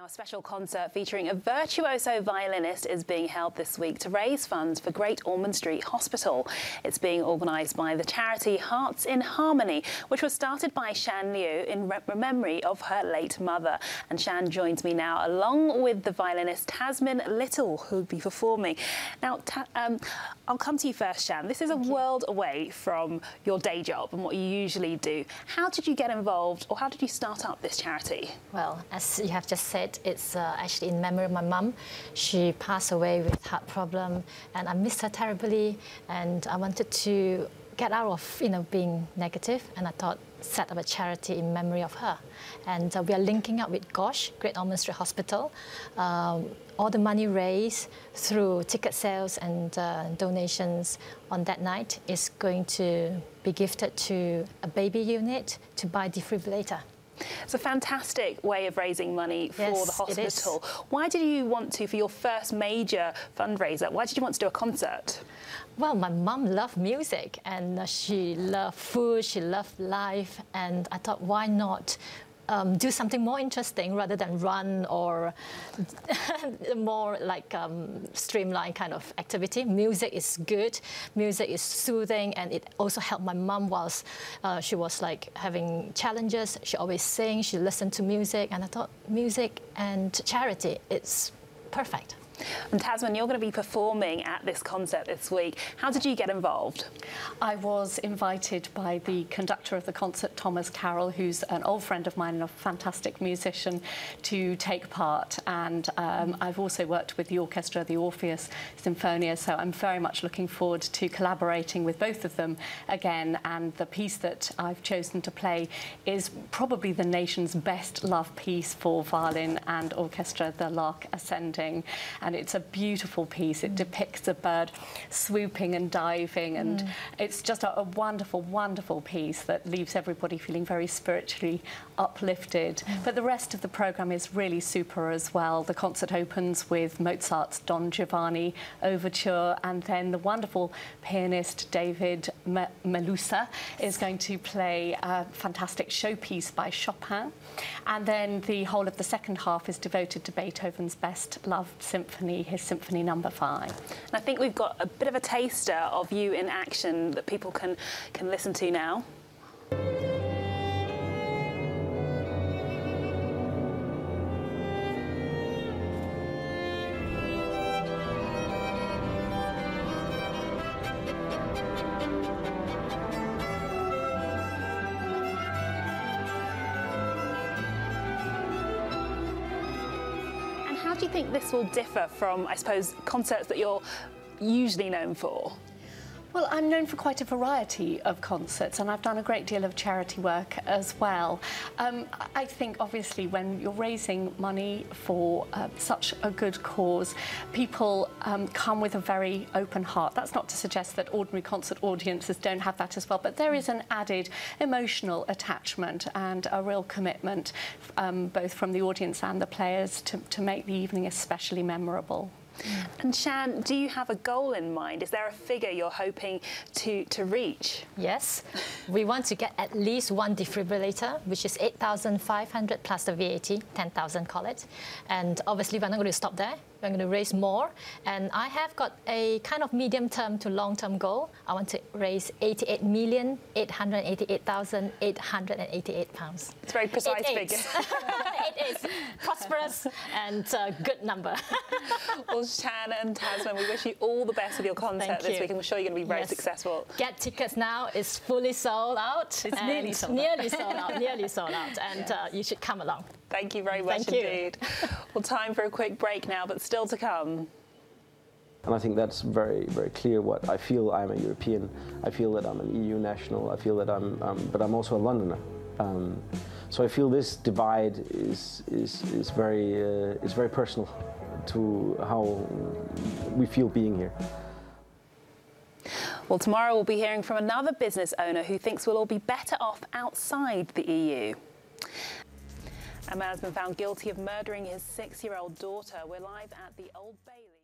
A special concert featuring a virtuoso violinist is being held this week to raise funds for Great Ormond Street Hospital. It's being organised by the charity Hearts in Harmony, which was started by Shan Liu in memory of her late mother. And Shan joins me now, along with the violinist Tasmin Little, who'll be performing. Now, I'll come to you first, Shan. This is a world away from your day job and what you usually do. How did you get involved, or how did you start up this charity? Well, as you have just said, it's actually in memory of my mum. She passed away with heart problem, and I missed her terribly. And I wanted to get out of being negative, and I thought set up a charity in memory of her. And we are linking up with GOSH, Great Ormond Street Hospital. All the money raised through ticket sales and donations on that night is going to be gifted to a baby unit to buy defibrillator. It's a fantastic way of raising money for the hospital. Why did you want to, for your first major fundraiser, why did you want to do a concert? Well, my mum loved music, and she loved food, she loved life, and I thought, why not do something more interesting rather than run or more like streamlined kind of activity. Music is good, music is soothing, and it also helped my mum whilst she was like having challenges. She always sang, she listened to music, and I thought music and charity, it's perfect. And Tasmin, you're going to be performing at this concert this week. How did you get involved? I was invited by the conductor of the concert, Thomas Carroll, who's an old friend of mine and a fantastic musician, to take part. And I've also worked with the orchestra, the Orpheus Symphonia, so I'm very much looking forward to collaborating with both of them again. And the piece that I've chosen to play is probably the nation's best loved piece for violin and orchestra, the Lark Ascending. And it's a beautiful piece. It depicts a bird swooping and diving, and it's just a wonderful, wonderful piece that leaves everybody feeling very spiritually uplifted. But the rest of the programme is really super as well. The concert opens with Mozart's Don Giovanni Overture, and then the wonderful pianist David Melusa is going to play a fantastic showpiece by Chopin. And then the whole of the second half is devoted to Beethoven's best loved symphony, his Symphony No. 5. And I think we've got a bit of a taster of you in action that people can listen to now. How do you think this will differ from, I suppose, concerts that you're usually known for? Well, I'm known for quite a variety of concerts, and I've done a great deal of charity work as well. I think, obviously, when you're raising money for such a good cause, people come with a very open heart. That's not to suggest that ordinary concert audiences don't have that as well, but there is an added emotional attachment and a real commitment, both from the audience and the players, to make the evening especially memorable. And Shan, do you have a goal in mind? Is there a figure you're hoping to reach? Yes, we want to get at least one defibrillator, which is 8,500 plus the VAT, 10,000 call it. And obviously we're not going to stop there. We're going to raise more, and I have got a kind of medium-term to long-term goal. I want to raise £88,888,888. It's a very precise figure. It is prosperous and a good number. Well, Shan and Tasmin, we wish you all the best with your concert this week, and we're sure you're going to be very successful. Get tickets now. It's fully sold out. It's nearly sold out. Nearly sold out, and you should come along. Thank you very much indeed. Well, time for a quick break now, but still to come. And I think that's very, very clear what I feel. I'm a European. I feel that I'm an EU national. I feel that but I'm also a Londoner. So I feel this divide is very personal to how we feel being here. Well, tomorrow we'll be hearing from another business owner who thinks we'll all be better off outside the EU. A man has been found guilty of murdering his 6-year-old daughter. We're live at the Old Bailey.